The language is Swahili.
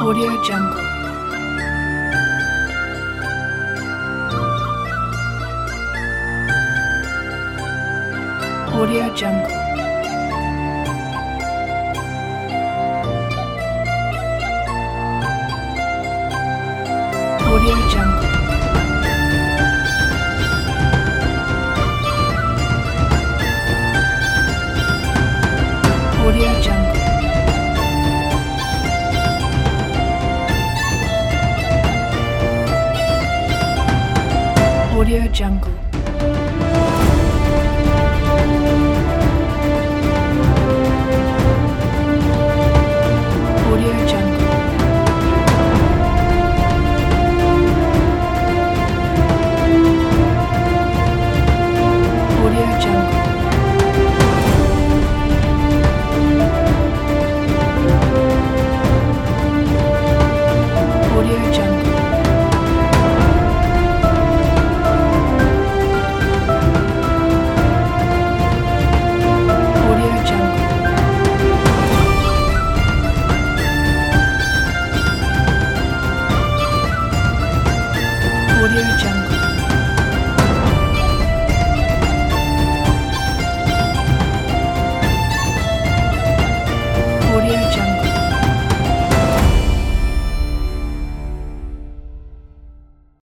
Audio Jungle. Audio Jungle. Audio Jungle. Audio Jungle. Audio Jungle. Audio Jungle. Audio Jungle. Audio Jungle. Audio Jungle. Audio Jungle.